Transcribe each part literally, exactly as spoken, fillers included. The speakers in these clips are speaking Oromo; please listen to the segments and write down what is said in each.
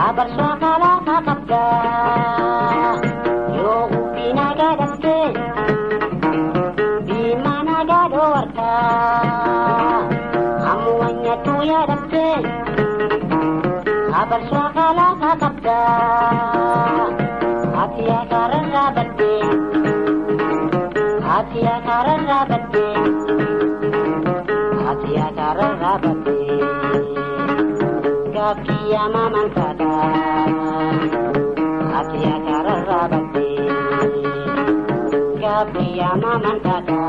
abarsha kala kakabda yo upina gadate bimana gado warta amuanya tuya date abarsha kala kakabda atia karara bade atia karara bade atia karara bade kafiya maman kada atia karara bade kafiya maman kada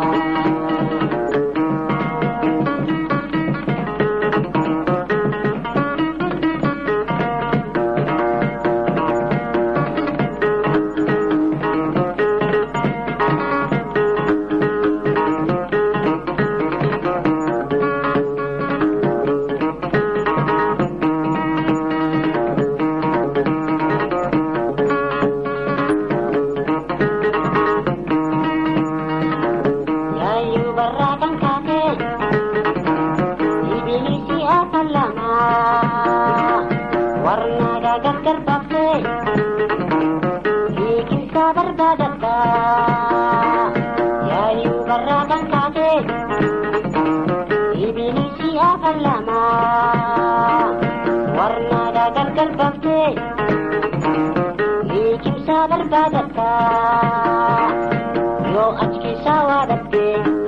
yo ajke sawadate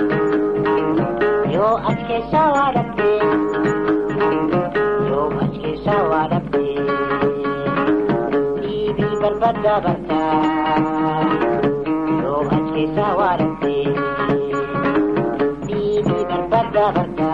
yo ajke sawadate yo ajke sawadate ibi barbada barta yo ajke sawadate ibi barbada barta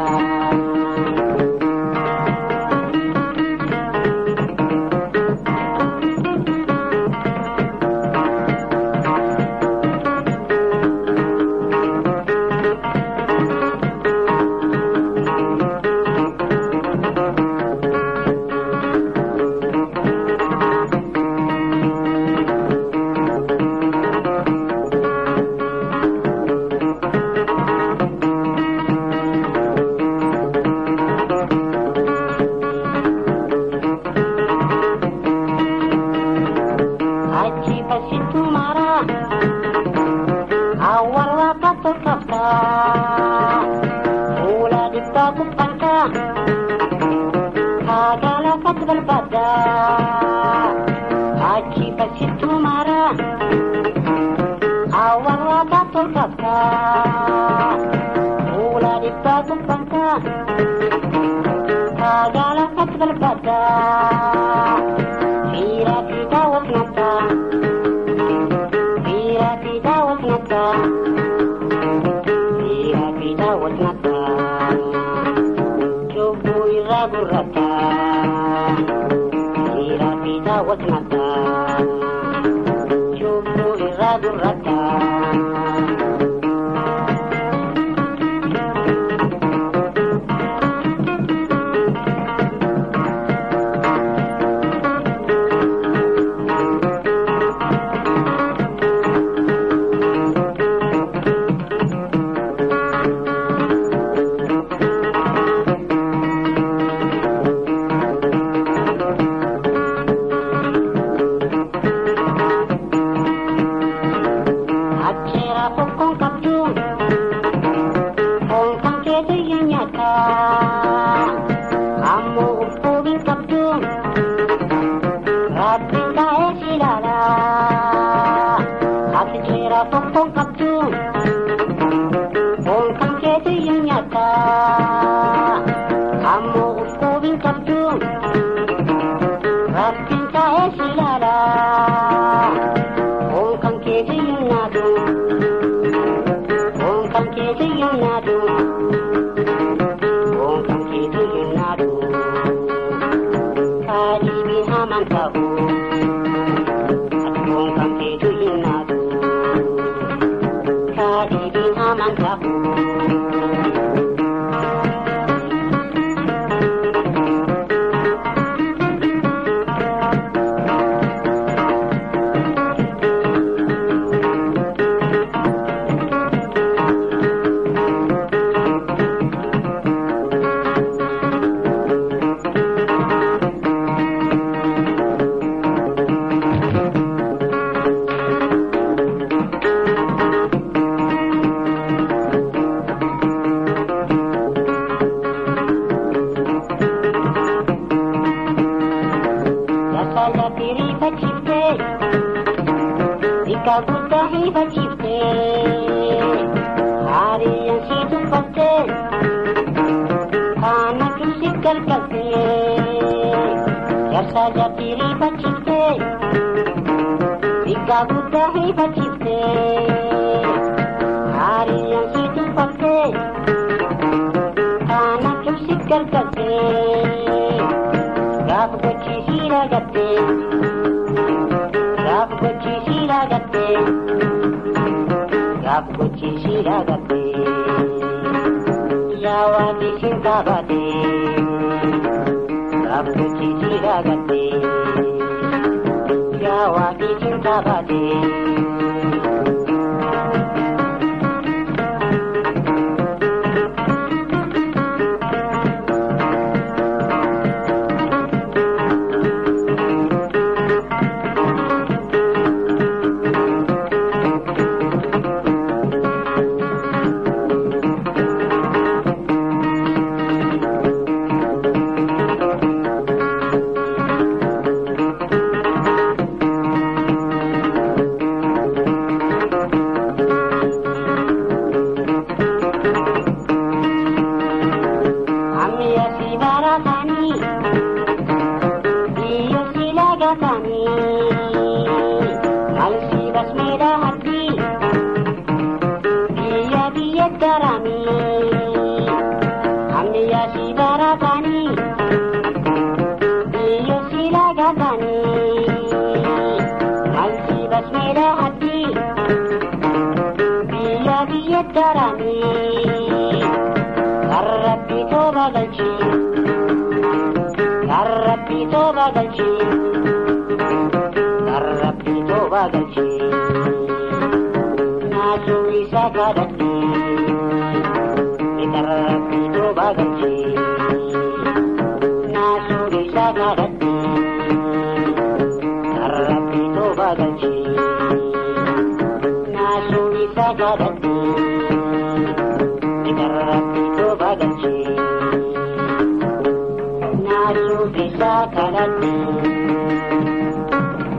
Yarsaja tiri pachifte Ika buddha hi pachifte Hari yang situ patte Kana kusi kalkalte Yarsaja tiri pachifte Ika buddha hi pachifte Hari yang situ patte Kana kusi kalkalte Gaf gochi sira gatte Gaf gochi sira gatte Gaf gochi sira gatte Yawa di cinta bade Gaf gochi sira gatte Yawa di cinta bade Nasu bisa kadati